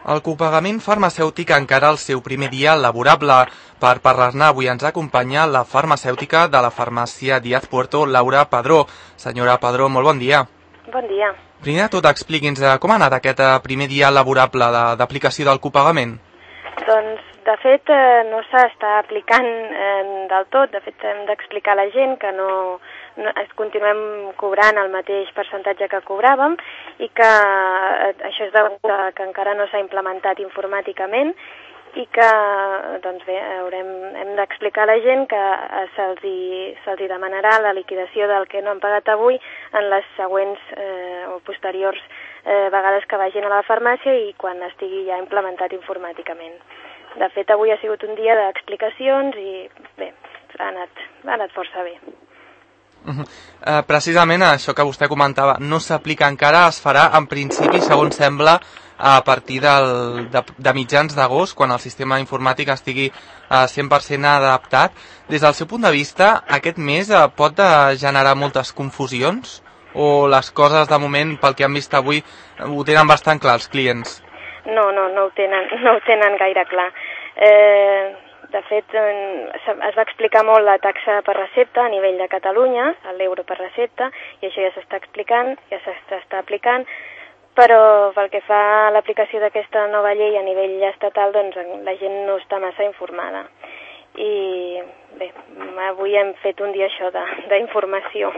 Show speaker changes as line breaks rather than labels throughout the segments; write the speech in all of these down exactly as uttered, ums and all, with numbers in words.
El copagament farmacèutic encara el seu primer dia laborable. Per parlar-ne avui ens acompanya la farmacèutica de la farmàcia Díaz Puerto, Laura Padró. Senyora Padró, molt bon dia.
Bon dia.
Primer de tot, expliqui'ns com ha anat aquest primer dia laborable d'aplicació del copagament.
Doncs, de fet, eh, no s'està aplicant eh, del tot. De fet, hem d'explicar a la gent que no, no es continuem cobrant el mateix percentatge que cobràvem i que eh, això és degut a que encara no s'ha implementat informàticament i que, doncs bé, haurem, hem d'explicar a la gent que eh, se'ls hi, se'ls hi demanarà la liquidació del que no han pagat avui en les següents eh, o posteriors eh, vegades que vagin a la farmàcia i quan estigui ja implementat informàticament. De fet, avui ha sigut un dia d'explicacions i bé, ha anat, ha anat força bé.
Uh -huh. uh, precisament això que vostè comentava, no s'aplica encara, es farà en principi, segons sembla, a partir del, de, de mitjans d'agost, quan el sistema informàtic estigui uh, cent per cent adaptat. Des del seu punt de vista, aquest mes uh, pot uh, generar moltes confusions? O les coses, de moment, pel que han vist avui, ho tenen bastant clar els clients?
No, no, no ho tenen, no ho tenen gaire clar. Eh, de fet, eh, es va explicar molt la taxa per recepta a nivell de Catalunya, l'euro per recepta, i això ja s'està explicant, ja s'està aplicant, però pel que fa a l'aplicació d'aquesta nova llei a nivell estatal, doncs la gent no està massa informada. I bé, avui hem fet un dia això d'informació.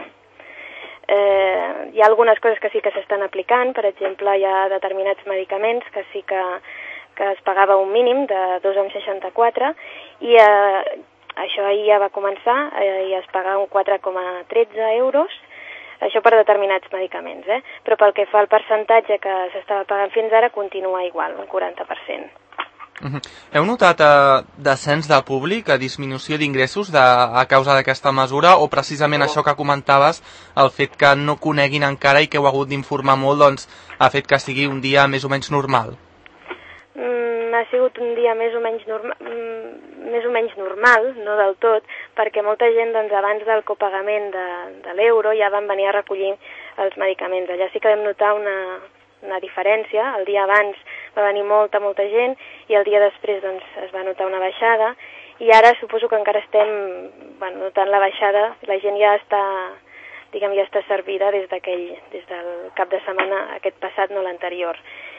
Eh, hi ha algunes coses que sí que s'estan aplicant, per exemple, hi ha determinats medicaments que sí que, que es pagava un mínim de dos coma seixanta-quatre i eh, això ahir ja va començar eh, i es paga un quatre coma tretze euros, això per determinats medicaments, eh? Però pel que fa al percentatge que s'estava pagant fins ara continua igual, un quaranta per cent.
Uh-huh. Heu notat eh, descens de públic, a disminució d'ingressos a causa d'aquesta mesura, o precisament això que comentaves, el fet que no coneguin encara i que heu hagut d'informar molt, doncs, ha fet que sigui un dia més o menys normal?
Mm, ha sigut un dia més o menys normal, mm, més o menys normal, no del tot, perquè molta gent, doncs, abans del copagament de, de l'euro ja van venir a recollir els medicaments. Allà sí que vam notar una... una diferència. El dia abans va venir molta, molta gent i el dia després doncs, es va notar una baixada i ara suposo que encara estem bueno, notant la baixada. La gent ja està, diguem, ja està servida des d'aquell, des del cap de setmana aquest passat, no l'anterior.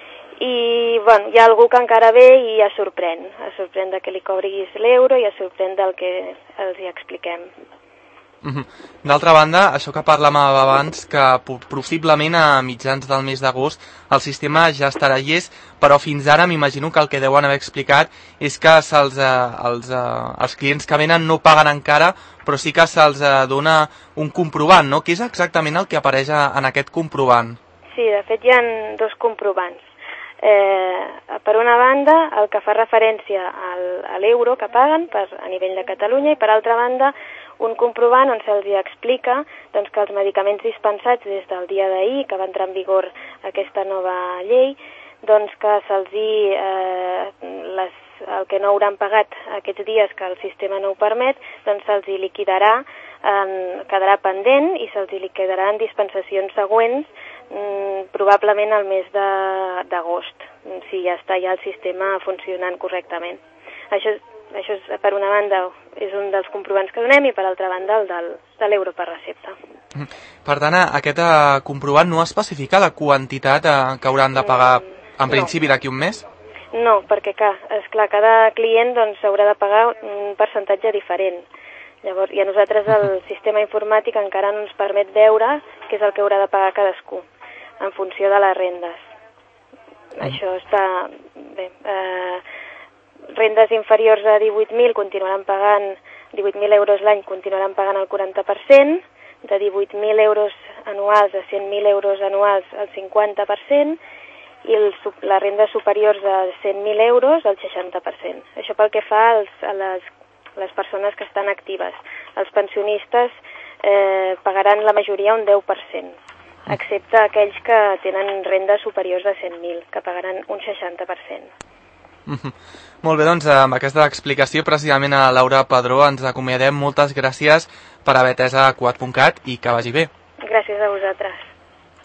I bueno, hi ha algú que encara ve i es sorprèn. Es sorprèn de que li cobris l'euro i es sorprèn del que els hi expliquem.
Uh-huh. D'altra banda, això que parlàvem abans, que possiblement a mitjans del mes d'agost el sistema ja estarà llest, però fins ara m'imagino que el que deuen haver explicat és que se'ls, eh, els, eh, els clients que venen no paguen encara, però sí que se'ls eh, dona un comprovant, no? Què és exactament el que apareix en aquest comprovant?
Sí, de fet hi ha dos comprovants. Eh, per una banda, el que fa referència al, a l'euro que paguen per, a nivell de Catalunya, i per altra banda un comprovant on se'ls explica doncs, que els medicaments dispensats des del dia d'ahir, que va entrar en vigor aquesta nova llei, doncs que se'ls hi, eh, les, el que no hauran pagat aquests dies que el sistema no ho permet, doncs se'ls hi liquidarà, eh, quedarà pendent i se'ls hi liquidarà en dispensacions següents, mm, probablement al mes d'agost, si ja està ja el sistema funcionant correctament. Això Això és, per una banda, és un dels comprovants que donem i per altra banda el del, de l'euro per recepta.
Per tant, aquest uh, comprovant no especifica la quantitat uh, que hauran de pagar en no. principi d'aquí un mes?
No, perquè clar, esclar, cada client doncs, haurà de pagar un percentatge diferent. Llavors, i a nosaltres el sistema informàtic encara no ens permet veure què és el que haurà de pagar cadascú en funció de les rendes. Mm. Això està bé. Eh, rendes inferiors a divuit mil continuaran pagant, divuit mil euros l'any continuaran pagant el quaranta per cent, de divuit mil euros anuals a cent mil euros anuals el cinquanta per cent i el, les rendes superiors a cent mil euros el seixanta per cent. Això pel que fa als, a les, les persones que estan actives. Els pensionistes eh, pagaran la majoria un deu per cent, excepte aquells que tenen rendes superiors a cent mil, que pagaran un seixanta per cent.
Mm-hmm. Molt bé, doncs amb aquesta explicació precisament a Laura Padró ens acomiadem. Moltes gràcies per haver atès a Cugat punt cat i que vagi bé.
Gràcies a vosaltres.